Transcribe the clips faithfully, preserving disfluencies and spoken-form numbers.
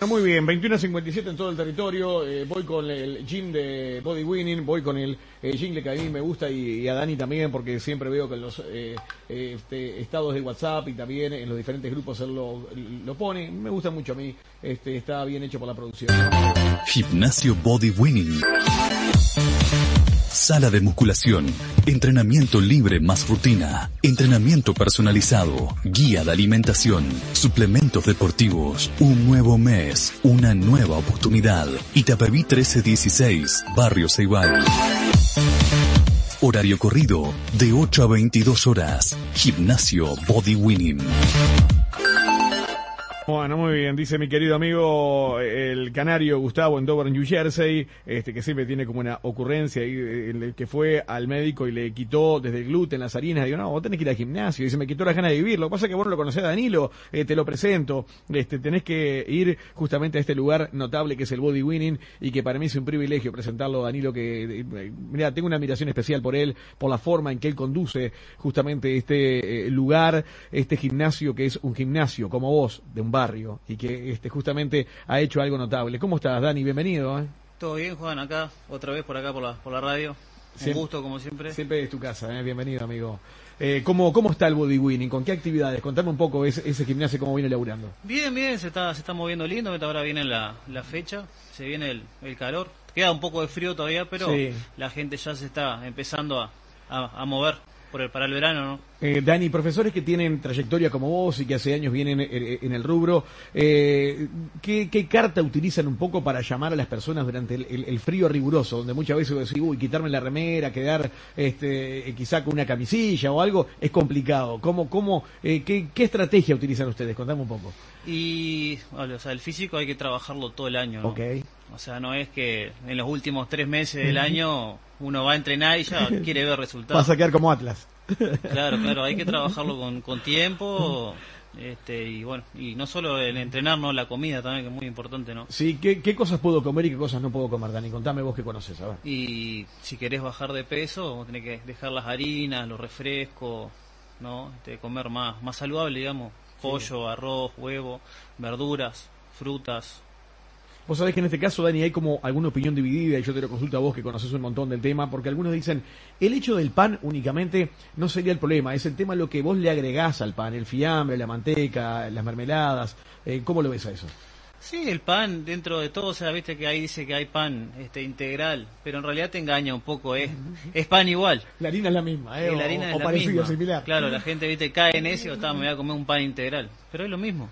Muy bien, veintiuno cincuenta y siete en todo el territorio. Eh, voy con el gym de Body Winning, voy con el eh, jingle que a mí me gusta y, y a Dani también, porque siempre veo que en los eh, eh, este, estados de WhatsApp y también en los diferentes grupos él lo, lo pone. Me gusta mucho a mí, este, está bien hecho por la producción. Gimnasio Body Winning. Sala de musculación, entrenamiento libre más rutina, entrenamiento personalizado, guía de alimentación, suplementos deportivos, un nuevo mes, una nueva oportunidad. Itapeví trece dieciséis, Barrio Ceibal. Horario corrido de ocho a veintidós horas. Gimnasio Body Winning. Bueno, muy bien, dice mi querido amigo el canario Gustavo en Dover, New Jersey, este que siempre tiene como una ocurrencia ahí, el que fue al médico y le quitó desde el gluten, las harinas. Digo, no, vos tenés que ir al gimnasio. Dice, me quitó las ganas de vivir. Lo que pasa es que vos no lo conocés a Danilo, eh, te lo presento. Este, tenés que ir justamente a este lugar notable que es el Body Winning y que para mí es un privilegio presentarlo a Danilo, que, eh, mira, tengo una admiración especial por él, por la forma en que él conduce justamente este eh, lugar, este gimnasio que es un gimnasio como vos, de un barrio, y que este justamente ha hecho algo notable. ¿Cómo estás, Dani? Bienvenido. ¿eh? Todo bien, Juan, acá, otra vez por acá por la, por la radio. Siempre, un gusto, como siempre. Siempre es tu casa, ¿eh? Bienvenido, amigo. Eh, ¿cómo, ¿Cómo está el Body Winning? ¿Con qué actividades? Contame un poco ese, ese gimnasio, cómo viene laburando. Bien, bien, se está, se está moviendo lindo. Ahora viene la, la fecha, se viene el, el calor. Queda un poco de frío todavía, pero sí, la gente ya se está empezando a, a, a mover por el, para el verano, ¿no? Eh, Dani, profesores que tienen trayectoria como vos y que hace años vienen en, en el rubro, eh, ¿qué, ¿qué carta utilizan un poco para llamar a las personas durante el, el, el frío riguroso, donde muchas veces decís, uy, quitarme la remera, quedar este, quizá con una camisilla o algo, es complicado? ¿Cómo, cómo, eh, qué, ¿Qué estrategia utilizan ustedes? Contame un poco. Y, o sea, el físico hay que trabajarlo todo el año, ¿no? Okay. O sea, no es que en los últimos tres meses del año uno va a entrenar y ya quiere ver resultados. Vas a quedar como Atlas. Claro, claro, hay que trabajarlo con, con tiempo, este, y bueno, y no solo el entrenar, no, la comida también, que es muy importante, ¿no? Sí, ¿qué, qué cosas puedo comer y qué cosas no puedo comer, Dani? Contame vos que conoces, a ver. Y si querés bajar de peso, vos tenés que dejar las harinas, los refrescos, ¿no? Este, comer más, más saludable, digamos, pollo, sí, arroz, huevo, verduras, frutas. Vos sabés que en este caso, Dani, hay como alguna opinión dividida, y yo te lo consulto a vos que conocés un montón del tema, porque algunos dicen, el hecho del pan únicamente no sería el problema, es el tema lo que vos le agregás al pan, el fiambre, la manteca, las mermeladas. Eh, ¿Cómo lo ves a eso? Sí, el pan, dentro de todo, o sea, viste que ahí dice que hay pan este integral, pero en realidad te engaña un poco, es, es pan igual. La harina es la misma, ¿eh? Sí, o, la harina o es la parecida, misma. Similar. Claro, la gente, viste, cae en eso, está, me voy a comer un pan integral, pero es lo mismo.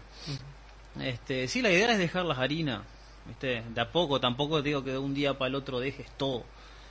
Este, sí, la idea es dejar las harinas. ¿Viste? De a poco, tampoco te digo que de un día para el otro dejes todo,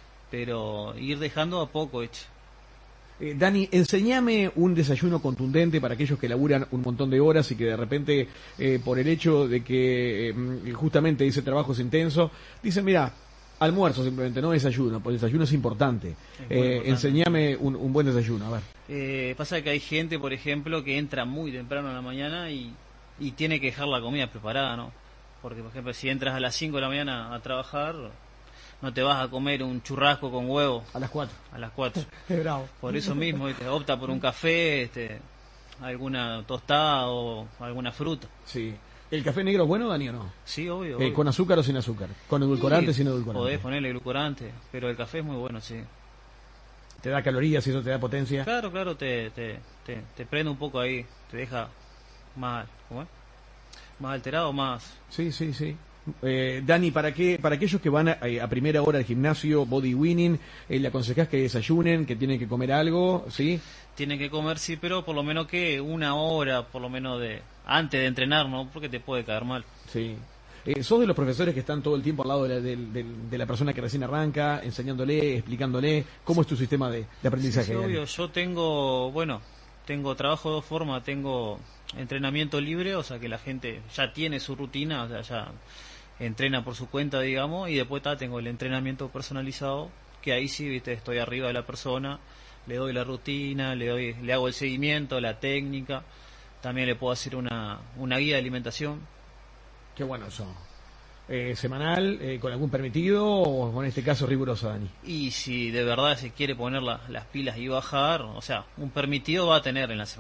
pero ir dejando a poco, hecho. Eh, Dani, enseñame un desayuno contundente para aquellos que laburan un montón de horas y que de repente, eh, por el hecho de que eh, justamente ese trabajo es intenso, dicen, mira, almuerzo simplemente, no desayuno, pues desayuno es importante. Es eh, importante. Enseñame un, un buen desayuno, a ver. Eh, pasa que hay gente, por ejemplo, que entra muy temprano en la mañana y, y tiene que dejar la comida preparada, ¿no? Porque, por ejemplo, si entras a las cinco de la mañana a trabajar, no te vas a comer un churrasco con huevo. A las cuatro. A las cuatro. Qué bravo. Por eso mismo, ¿viste? Opta por un café, este, alguna tostada o alguna fruta. Sí. ¿El café negro es bueno, Dani, o no? Sí, obvio. Eh, obvio. ¿Con azúcar o sin azúcar? ¿Con edulcorante o sí, sin edulcorante? Podés ponerle edulcorante, pero el café es muy bueno, sí. ¿Te da calorías y eso te da potencia? Claro, claro, te, te, te, te prende un poco ahí, te deja más, ¿cómo es? Más alterado, más... Sí, sí, sí. Eh, Dani, ¿para qué, para aquellos que van a, a primera hora al gimnasio Body Winning, eh, le aconsejás que desayunen, que tienen que comer algo, ¿sí? Tienen que comer, sí, pero por lo menos que una hora, por lo menos de antes de entrenar, ¿no? Porque te puede caer mal. Sí. Eh, ¿Sos de los profesores que están todo el tiempo al lado de la, de, de, de la persona que recién arranca, enseñándole, explicándole? ¿Cómo es tu sistema de, de aprendizaje? Sí, sí, obvio. Yo tengo, bueno, tengo trabajo de dos formas, tengo entrenamiento libre, o sea que la gente ya tiene su rutina, o sea, ya entrena por su cuenta, digamos, y después ta, tengo el entrenamiento personalizado, que ahí sí, viste, estoy arriba de la persona, le doy la rutina, le doy, le hago el seguimiento, la técnica, también le puedo hacer una, una guía de alimentación. Qué bueno eso. Eh, ¿Semanal, eh, con algún permitido o con este caso riguroso, Dani? Y si de verdad se quiere poner la, las pilas y bajar, o sea, un permitido va a tener en la semana.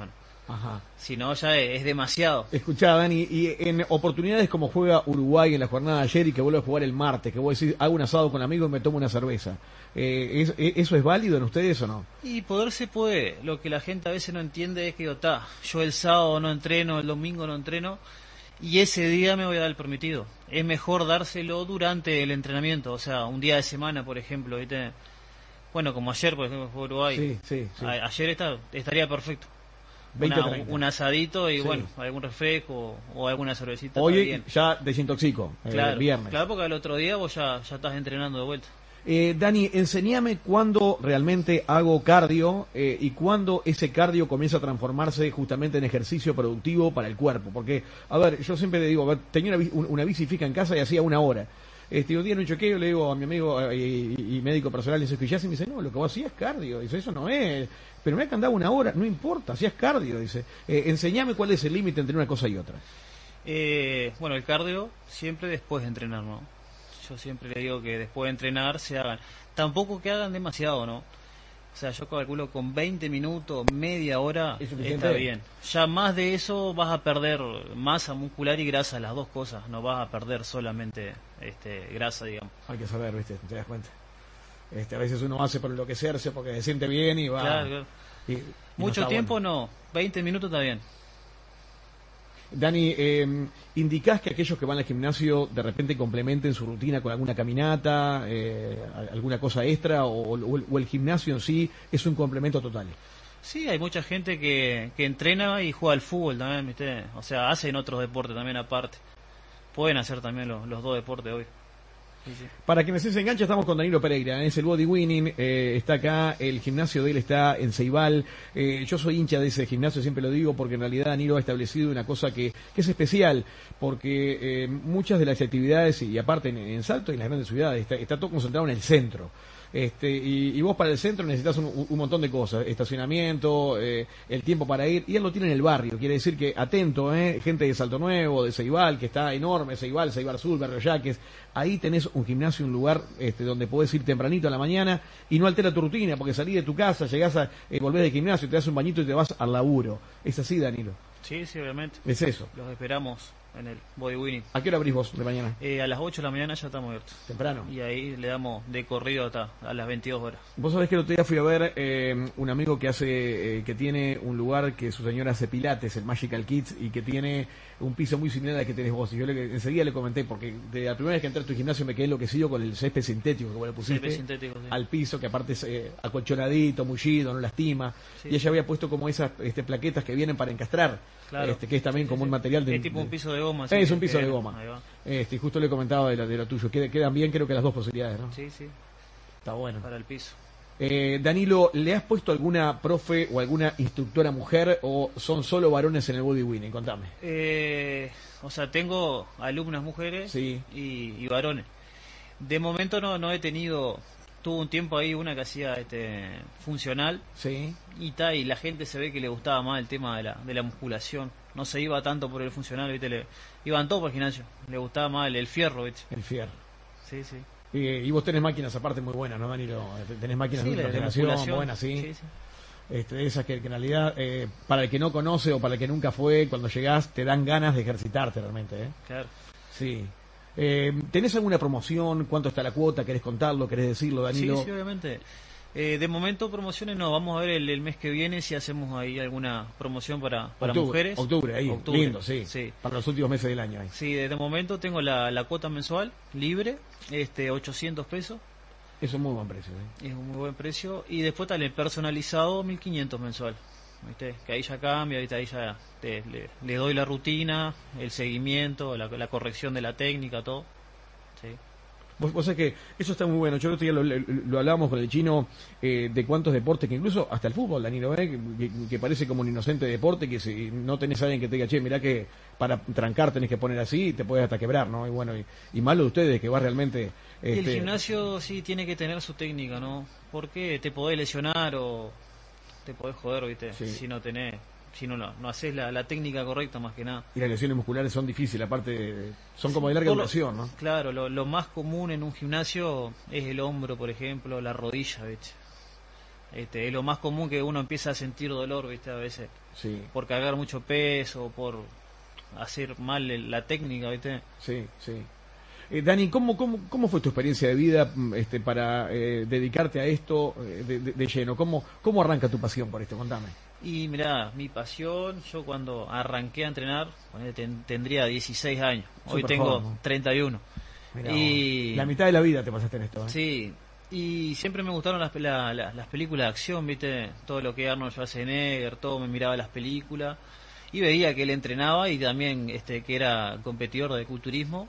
Ajá. Si no, ya es, es demasiado. Escuchá, Dani, y en oportunidades como juega Uruguay en la jornada de ayer y que vuelve a jugar el martes, que vos decís, hago un asado con amigos y me tomo una cerveza, eh, ¿es, ¿eso es válido en ustedes o no? Y poder se puede. Lo que la gente a veces no entiende es que yo, ta, yo el sábado no entreno, el domingo no entreno, y ese día me voy a dar el permitido. Es mejor dárselo durante el entrenamiento, o sea, un día de semana, por ejemplo, ¿viste? Bueno, como ayer, por ejemplo, fue Uruguay. Sí, sí, sí. A, ayer está, estaría perfecto. veinte, Una, un asadito y sí. bueno, algún refresco o alguna cervecita. Hoy ya desintoxico, claro, eh, viernes. Claro, porque el otro día vos ya, ya estás entrenando de vuelta. Eh, Dani, enseñame cuándo realmente hago cardio eh, y cuándo ese cardio comienza a transformarse justamente en ejercicio productivo para el cuerpo. Porque, a ver, yo siempre le digo, a ver, tenía una, una bici fija en casa y hacía una hora. Este, un día en un choqueo le digo a mi amigo eh, y, y médico personal, le dice, y me dice, no, lo que vos hacías es cardio. Dice, eso no es, pero me ha andado una hora, no importa, hacías cardio. Dice, eh, enseñame cuál es el límite entre una cosa y otra. Eh, bueno, el cardio siempre después de entrenar, ¿no? Yo siempre le digo que después de entrenar se hagan. Tampoco que hagan demasiado, ¿no? O sea, yo calculo con veinte minutos, media hora, está bien. Ya más de eso vas a perder masa muscular y grasa, las dos cosas. No vas a perder solamente este, grasa, digamos. Hay que saber, ¿viste? ¿Te das cuenta? Este, a veces uno hace por enloquecerse porque se siente bien y va... Claro, claro. Y, y Mucho no tiempo bueno. no, veinte minutos está bien. Dani, eh, ¿indicás que aquellos que van al gimnasio de repente complementen su rutina con alguna caminata, eh, alguna cosa extra, o, o, o el gimnasio en sí es un complemento total? Sí, hay mucha gente que, que entrena y juega al fútbol también, ¿viste? O sea, hacen otros deportes también aparte. Pueden hacer también los, los dos deportes hoy. Sí, sí. Para quienes se engancha, estamos con Danilo Pereira, es el Body Winning, eh, está acá, el gimnasio de él está en Ceibal. Eh, yo soy hincha de ese gimnasio, siempre lo digo, porque en realidad Danilo ha establecido una cosa que, que es especial, porque eh, muchas de las actividades, y aparte en, en Salto y en las grandes ciudades, está, está todo concentrado en el centro. Este, y, y vos para el centro necesitas un, un montón de cosas, estacionamiento, eh, el tiempo para ir, y él lo tiene en el barrio, quiere decir que atento, eh, gente de Salto Nuevo, de Ceibal, que está enorme, Ceibal, Ceibal Sur, Barrio Yaques, ahí tenés un gimnasio, un lugar este, donde podés ir tempranito a la mañana y no altera tu rutina, porque salís de tu casa, llegás a, eh, volvés del gimnasio, te das un bañito y te vas al laburo. Es así, Danilo. Sí, sí, obviamente. Es eso. Los esperamos en el Body Winning. ¿A qué hora abrís vos de mañana? Eh, a las ocho de la mañana ya estamos abiertos. Temprano. Y ahí le damos de corrido hasta a las veintidós horas. Vos sabés que el otro día fui a ver eh, un amigo que hace, eh, que tiene un lugar que su señora hace pilates, el Magical Kids, y que tiene un piso muy similar al que tenés vos. Y yo le, enseguida le comenté, porque de la primera vez que entré a tu gimnasio me quedé enloquecido con el césped sintético que vos le pusiste sintético, sí. Al piso, que aparte es eh, acolchonadito, mullido, no lastima. Sí, y ella sí. había puesto como esas este, plaquetas que vienen para encastrar, Claro. este, que es también Sí, como sí. un material de... Es tipo un piso de goma. Eh, es un piso que- de goma. Ahí va. Este, y justo le comentaba de lo, de lo tuyo. Qued- Quedan bien, creo que las dos posibilidades, ¿no? Sí, sí, Está bueno. para el piso. Eh, Danilo, ¿le has puesto alguna profe o alguna instructora mujer o son solo varones en el Body Winning? Contame. Eh, o sea, tengo alumnas mujeres Sí. y, y varones. De momento no, no he tenido... Tuve un tiempo ahí una que hacía este funcional Sí. y ta, y la gente se ve que le gustaba más el tema de la, de la musculación. No se iba tanto por el funcional, ¿viste? Le, iban todos por el gimnasio. Le gustaba más el, el fierro, ¿viste? El fierro. Sí, sí. Y, y vos tenés máquinas aparte muy buenas, ¿no, Danilo? Tenés máquinas Sí, de la- ultra la generación, musculación. buenas, sí. Sí, sí. Este, esas que, que en realidad, eh, para el que no conoce o para el que nunca fue, cuando llegás te dan ganas de ejercitarte realmente, ¿eh? Claro. Sí. Eh, ¿Tenés alguna promoción? ¿Cuánto está la cuota? ¿Querés contarlo? ¿Querés decirlo, Danilo? Sí, sí, obviamente. Eh, de momento promociones no, vamos a ver el, el mes que viene si hacemos ahí alguna promoción para, para octubre, mujeres. Octubre, ahí, Octubre, lindo, sí, sí. para los últimos meses del año. Ahí. Sí, de, de momento tengo la, la cuota mensual libre, este ochocientos pesos, Es un muy buen precio. ¿eh? es un muy buen precio, y después está el personalizado mil quinientos mensual. ¿Viste? Que ahí ya cambia, ¿viste? Ahí ya te- le, le doy la rutina, el seguimiento, la, la corrección de la técnica, todo. Sí. Vos, vos sabés que eso está muy bueno. Yo el otro día lo, lo, lo hablábamos con el chino eh, de cuántos deportes, que incluso hasta el fútbol, Danilo, ¿eh? que, que, que parece como un inocente deporte, que si no tenés a alguien que te diga, che, mirá que para trancar tenés que poner así, y te puedes hasta quebrar, ¿no? Y bueno, y, y malo de ustedes, que va realmente... Y el este, gimnasio sí tiene que tener su técnica, ¿no? Porque te podés lesionar o te podés joder, ¿viste? Sí. Si no tenés, si no, no, no haces la, la técnica correcta más que nada. Y las lesiones musculares son difíciles, aparte son como de larga Por lo- duración, ¿no? Claro, lo, lo más común en un gimnasio es el hombro, por ejemplo, la rodilla, ¿viste? Este, es lo más común que uno empieza a sentir dolor, ¿viste? A veces. Sí. Por cargar mucho peso, por hacer mal el- la técnica, ¿viste? Sí, sí. Eh, Dani, ¿cómo, cómo, ¿cómo fue tu experiencia de vida mm, este, para eh, dedicarte a esto eh, de, de- de lleno? ¿Cómo, ¿Cómo arranca tu pasión por esto? Contame. Y mirá, mi pasión, yo cuando arranqué a entrenar, ponele, ten- tendría dieciséis años. Hoy Súper tengo joven, ¿no? treinta y uno. Mirá Y- vos, la mitad de la vida te pasaste en esto, ¿eh? Sí, y siempre me gustaron las, pe- la- la- las películas de acción, ¿viste? Todo lo que Arnold Schwarzenegger, todo me miraba las películas. Y veía que él entrenaba y también este que era competidor de culturismo.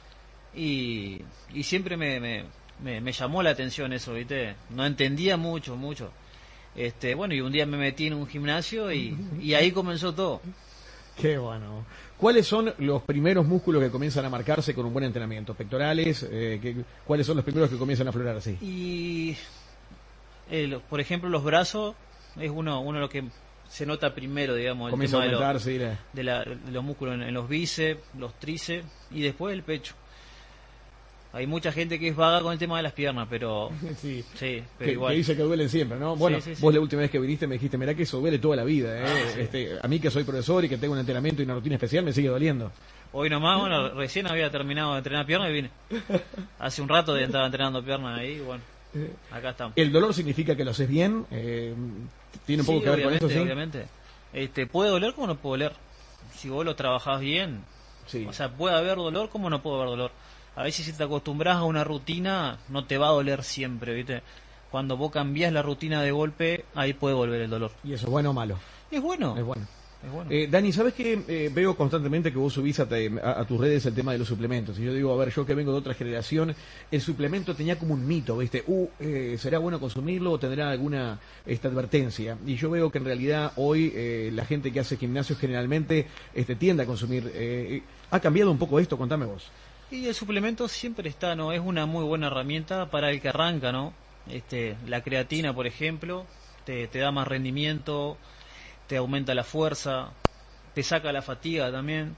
Y, y siempre me, me, me, me llamó la atención eso, ¿viste? No entendía mucho, mucho. Este, bueno, y un día me metí en un gimnasio y, y ahí comenzó todo. Qué bueno. ¿Cuáles son los primeros músculos que comienzan a marcarse con un buen entrenamiento? ¿Pectorales? Eh, ¿qué- ¿Cuáles son los primeros que comienzan a aflorar así? Y, el- por ejemplo, los brazos es uno, uno de los que se nota primero, digamos, el Comienza a tema de, lo- aumentarse y la- de, la- de los músculos en, en los bíceps, los tríceps y después el pecho. Hay mucha gente que es vaga con el tema de las piernas, pero Sí. sí, pero Que, igual. que dice que duelen siempre, ¿no? Bueno, Sí, sí, sí. vos la última vez que viniste me dijiste, mirá que eso duele toda la vida, ¿eh? Este, a mí que soy profesor y que tengo un entrenamiento y una rutina especial me sigue doliendo. Hoy nomás, bueno, recién había terminado de entrenar piernas y vine. Hace un rato estaba entrenando piernas ahí, y bueno, acá estamos. ¿El dolor significa que lo haces bien? Eh, ¿Tiene un poco Sí, que ver con obviamente, esto, sí? obviamente. Este, puede doler como no puede doler. Si vos lo trabajás bien, Sí. o sea, puede haber dolor como no puede haber dolor. A veces si te acostumbras a una rutina, no te va a doler siempre, ¿viste? Cuando vos cambiás la rutina de golpe, ahí puede volver el dolor. ¿Y eso es bueno o malo? Es bueno, Es bueno. es bueno. Eh, Dani, ¿sabes que eh, veo constantemente que vos subís a, te- a- a tus redes el tema de los suplementos? Y yo digo, a ver, yo que vengo de otra generación, el suplemento tenía como un mito, ¿viste? Uh, eh, ¿será bueno consumirlo o tendrá alguna esta advertencia? Y yo veo que en realidad hoy eh, la gente que hace gimnasio generalmente este, tiende a consumir. Eh, ¿Ha cambiado un poco esto? Contame vos. Y el suplemento siempre está, ¿no? Es una muy buena herramienta para el que arranca, ¿no? Este, la creatina, por ejemplo, te, te da más rendimiento, te aumenta la fuerza, te saca la fatiga también.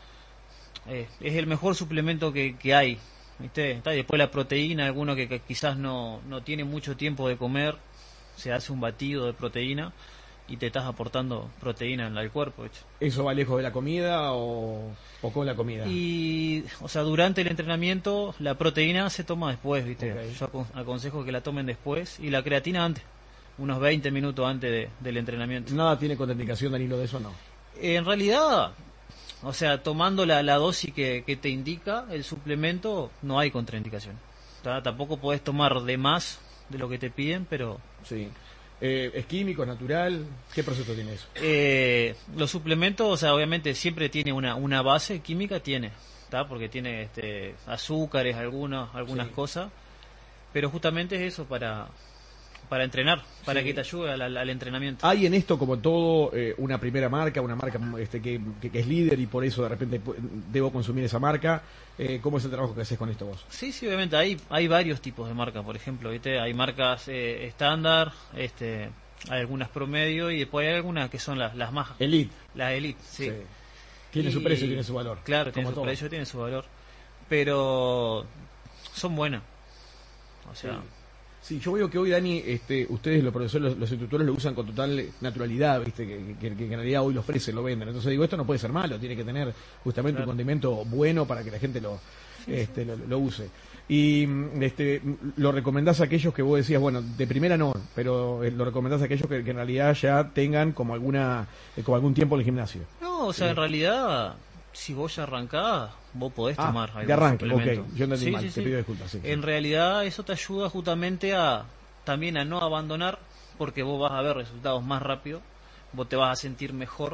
Eh, es el mejor suplemento que, que hay, ¿viste? Está, y después la proteína, alguno que, que quizás no, no tiene mucho tiempo de comer, se hace un batido de proteína y te estás aportando proteína en el cuerpo, ¿viste? ¿Eso va lejos de la comida o, o con la comida? Y, o sea, durante el entrenamiento la proteína se toma después, ¿viste? Ok. Yo acon- aconsejo que la tomen después y la creatina antes, unos veinte minutos antes de- del entrenamiento. Nada tiene contraindicación, Danilo, de eso no. En realidad, o sea, tomando la, la dosis que, que te indica el suplemento, no hay contraindicación. ¿Tá? Tampoco podés tomar de más de lo que te piden, pero Sí. Eh, ¿Es químico, es natural? ¿Qué proceso tiene eso? Eh, los suplementos, o sea, obviamente siempre tiene una, una base química, tiene, ¿tá? Porque tiene este, azúcares, algunas, algunas Sí. cosas, pero justamente es eso para, para entrenar, para Sí. que te ayude al, al- al entrenamiento. ¿Hay en esto, como todo, eh, una primera marca, una marca este, que, que- que es líder y por eso de repente pu- debo consumir esa marca? Eh, ¿Cómo es el trabajo que haces con esto vos? Sí, sí, obviamente hay, hay varios tipos de marcas, por ejemplo, ¿viste? Hay marcas eh, estándar, este, hay algunas promedio y después hay algunas que son las, las más, Elite. las elite, sí. Tiene su Y- precio, tiene su valor. Claro, tiene como su todo. precio, tiene su valor. Pero son buenas. O sea, Sí, yo veo que hoy, Dani, este, ustedes, los profesores, los, los instructores, lo usan con total naturalidad, ¿viste? Que, que- que en realidad hoy lo ofrecen, lo venden. Entonces digo, esto no puede ser malo, tiene que tener justamente Claro. un condimento bueno para que la gente lo, este, lo, lo use. Y mm, este, mm, lo recomendás a aquellos que vos decías, bueno, de primera no, pero eh, lo recomendás a aquellos que, que en realidad ya tengan como alguna eh, como algún tiempo en el gimnasio. no, o sea, Sí. en realidad, si vos ya arrancás, vos podés Ah, tomar de algún arranque, suplemento. ok, yo entendí Sí, mal, sí, te sí. pido disculpas. Sí, sí. En realidad, eso te ayuda justamente a también a no abandonar, porque vos vas a ver resultados más rápido, vos te vas a sentir mejor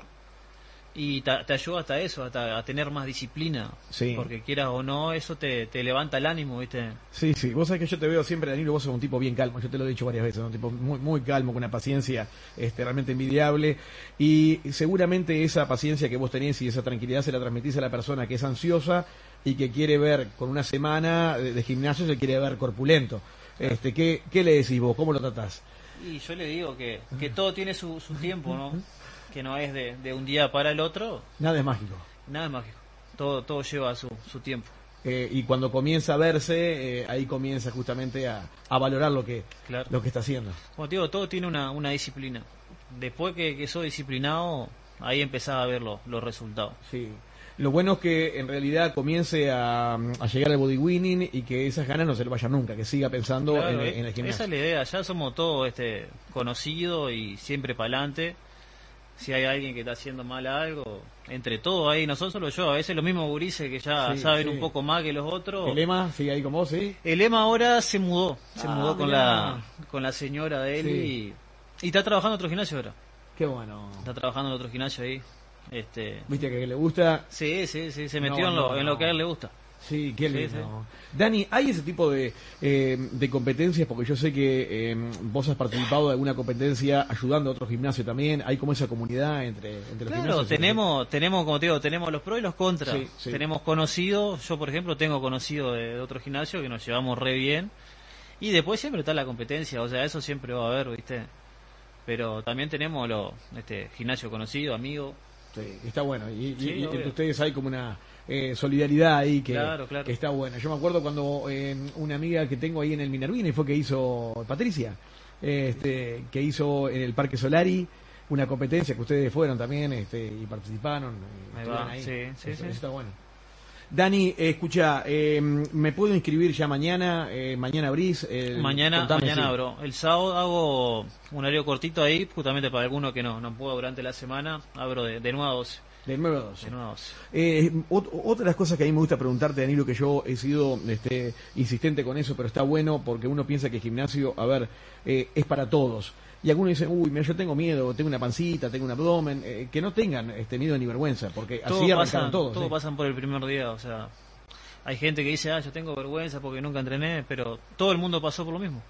y te, te ayuda hasta eso, hasta a tener más disciplina, Sí. porque quieras o no, eso te, te levanta el ánimo, ¿viste? Sí, sí, vos sabés que yo te veo siempre, Danilo, vos sos un tipo bien calmo, yo te lo he dicho varias veces, ¿no? Un tipo muy, muy calmo, con una paciencia este, realmente envidiable, y seguramente esa paciencia que vos tenés y esa tranquilidad se la transmitís a la persona que es ansiosa y que quiere ver con una semana de, de gimnasio, se quiere ver corpulento. Este, ¿qué, ¿Qué le decís vos? ¿Cómo lo tratás? Y yo le digo que, que todo tiene su, su tiempo, ¿no? Que no es de, de un día para el otro, Nada es mágico. nada es mágico, todo, todo lleva su, su tiempo. eh, y cuando comienza a verse, eh, ahí comienza justamente a, a valorar lo que, Claro. lo que está haciendo. Como te digo, todo tiene una, una disciplina. Después que, que soy disciplinado, ahí empezaba a ver lo- los resultados. Sí. Lo bueno es que en realidad comience a, a llegar al body winning y que esas ganas no se le vayan nunca, que siga pensando Claro, en, eh, en el gimnasio. esa es la idea, ya somos todos este, conocidos y siempre para adelante. Si hay alguien que está haciendo mal algo, entre todos ahí, no son solo yo, a veces los mismos gurises que ya Sí, saben sí. un poco más que los otros. ¿El Ema sigue ahí con vos, sí? El Ema ahora se mudó, se Ah, mudó con mirá. la con la señora de él y, y está trabajando en otro gimnasio ahora. Qué bueno. Está trabajando en otro gimnasio ahí. Este, Viste que le gusta. sí, sí, sí, se metió No, en, lo, no, en no. lo que a él le gusta. Sí, qué Sí, lindo. Dani, ¿hay ese tipo de, eh, de competencias? Porque yo sé que eh, vos has participado de alguna competencia ayudando a otro gimnasio también. ¿Hay como esa comunidad entre, entre los Claro, gimnasios? tenemos, tenemos, como te digo, tenemos los pros y los contras. Sí, sí. Tenemos conocidos, yo por ejemplo tengo conocido de, de otro gimnasio que nos llevamos re bien. Y después siempre está la competencia, o sea, eso siempre va a haber, ¿viste? Pero también tenemos los este, gimnasio conocido, amigo. Sí, está bueno. Y, y- Sí, y entre obvio. ustedes hay como una eh, solidaridad ahí que, Claro, claro. que está buena. Yo me acuerdo cuando eh, una amiga que tengo ahí en el Minervini fue que hizo Patricia, este, que hizo en el Parque Solari una competencia que ustedes fueron también este, y participaron. y Ahí estuvieron va, ahí. sí, sí, Eso- sí. eso está bueno. Dani, eh, escucha, eh, ¿me puedo inscribir ya mañana? Eh, mañana abrís. el- Mañana, contame, mañana sí. abro. El sábado hago un horario cortito ahí, justamente para alguno que no, no pueda durante la semana. Abro de, de nueve a doce. De nueve a doce. De nueve a doce. Eh, ot- otra de las cosas que a mí me gusta preguntarte, Danilo, que yo he sido este, insistente con eso, pero está bueno porque uno piensa que el gimnasio, a ver, eh, es para todos. Y algunos dicen, uy, mira, yo tengo miedo, tengo una pancita, tengo un abdomen, eh, que no tengan este miedo ni vergüenza, porque así Todos arrancaron pasan, todos. todos ¿sí? pasan por el primer día, o sea, hay gente que dice, ah, yo tengo vergüenza porque nunca entrené, pero todo el mundo pasó por lo mismo.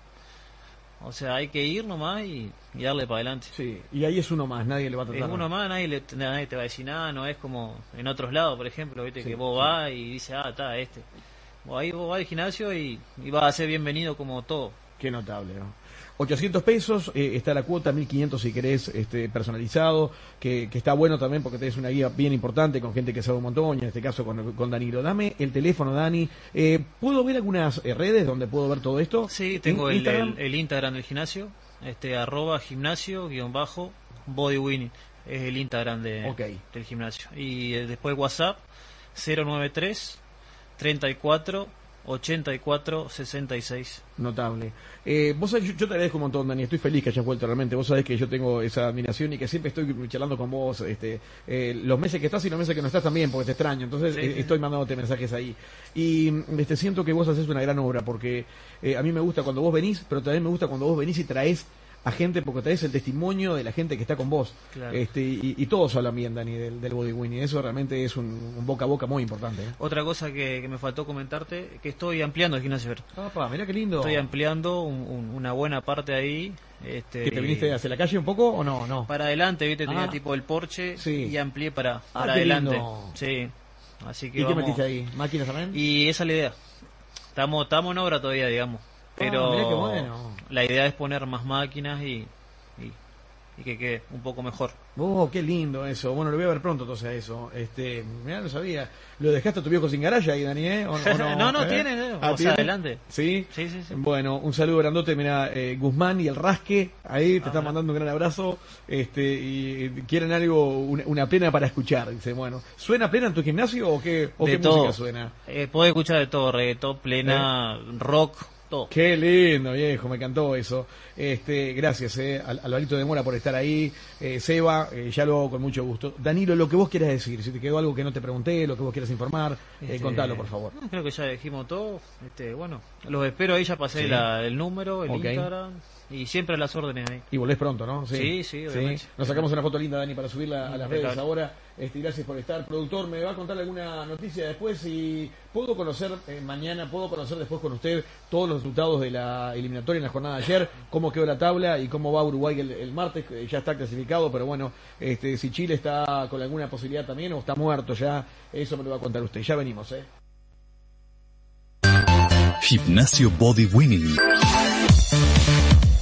O sea, hay que ir nomás y, y darle para adelante. Sí, y ahí es uno más, nadie le va a Es tratar. uno más, nadie, le- nadie te va a decir nada, no es como en otros lados, por ejemplo, viste Sí, que vos sí. vas y dices, ah, está este. Vos ahí vos vas al gimnasio y, y vas a ser bienvenido como todo. Qué notable, ¿no? ochocientos pesos, eh, está la cuota, mil quinientos si querés, este, personalizado, que, que está bueno también porque tenés una guía bien importante con gente que sabe un montón, y en este caso con, con Danilo. Dame el teléfono, Dani. Eh, ¿Puedo ver algunas eh, redes donde puedo ver todo esto? Sí, tengo el, Instagram. el, el Instagram del gimnasio, este arroba gimnasio guión bajo body winning, es el Instagram de, Ok. del gimnasio. Y eh, después WhatsApp cero noventa y tres, treinta y cuatro, ochenta y cuatro, sesenta y seis. Notable. Eh, vos sabés, yo, yo te agradezco un montón, Dani. Estoy feliz que hayas vuelto realmente. Vos sabés que yo tengo esa admiración y que siempre estoy charlando con vos. Este, eh, los meses que estás y los meses que no estás también, porque te extraño. Entonces Sí, eh, sí. estoy mandándote mensajes ahí. Y este, siento que vos haces una gran obra porque eh, a mí me gusta cuando vos venís, pero también me gusta cuando vos venís y traes a gente, porque traes el testimonio de la gente que está con vos. Claro. Este, y, y todos hablan bien, Dani, del, del body winning. Eso realmente es un, un boca a boca muy importante. ¿eh? Otra cosa que, que me faltó comentarte, que estoy ampliando el gimnasio. Papá, mirá qué lindo. Estoy ampliando un- un- una buena parte ahí. Este, ¿Que te y viniste hacia la calle un poco o no? No. para adelante, viste, tenía Ah. tipo el porche Sí. y amplié para, Ah, para qué adelante. lindo. Sí. Así que ¿Y qué vamos. metiste ahí? ¿Máquinas también? Y esa es la idea. Estamos, estamos en obra todavía, digamos. Pero Ah, mirá qué bueno. la idea es poner más máquinas y, y, y que quede un poco mejor. Oh, qué lindo eso. Bueno, lo voy a ver pronto entonces a eso. Este, mirá, no sabía. ¿Lo dejaste a tu viejo sin garaje ahí, Dani, eh? ¿O, o no? No, no, ¿Eh? tiene, eh. Ah, O sea, ¿tiene? adelante. ¿Sí? Sí, sí, sí. Bueno, un saludo grandote, mira, eh, Guzmán y el Rasque, ahí te Ah, están mira. mandando un gran abrazo, este, y quieren algo, una, una plena para escuchar, dice, bueno, ¿suena plena en tu gimnasio o qué, o De qué todo. música suena? Eh, podés escuchar de todo, reggaetón, plena, rock, todo. Qué lindo, viejo, me encantó eso. Este, gracias, eh, al Alvarito de Mora por estar ahí, eh, Seba, eh, ya lo hago con mucho gusto. Danilo, lo que vos quieras decir, si te quedó algo que no te pregunté, lo que vos quieras informar, eh, Este, contalo, por favor. no, creo que ya dijimos todo. Este, bueno, los espero ahí, ya pasé Sí. la- el número, el Ok. Instagram y siempre a las órdenes ahí. Y volvés pronto, ¿no? Sí, sí, obviamente. Nos sacamos una foto linda, Dani, para subirla a las redes Impecable. ahora. Este, gracias por estar. Productor, ¿me va a contar alguna noticia después? Y puedo conocer eh, mañana, puedo conocer después con usted todos los resultados de la eliminatoria en la jornada de ayer, cómo quedó la tabla y cómo va Uruguay el, el martes, que ya está clasificado, pero bueno, este, si Chile está con alguna posibilidad también o está muerto ya, eso me lo va a contar usted. Ya venimos, ¿eh? Gimnasio Body Winning.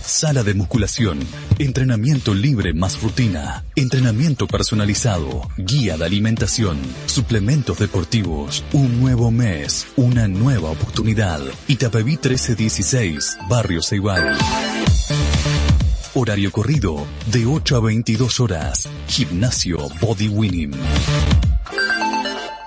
Sala de musculación, entrenamiento libre más rutina, entrenamiento personalizado, guía de alimentación, suplementos deportivos, un nuevo mes, una nueva oportunidad. Itapeví trece dieciséis, Barrio Ceibal. Horario corrido, de ocho a veintidós horas. Gimnasio Body Winning.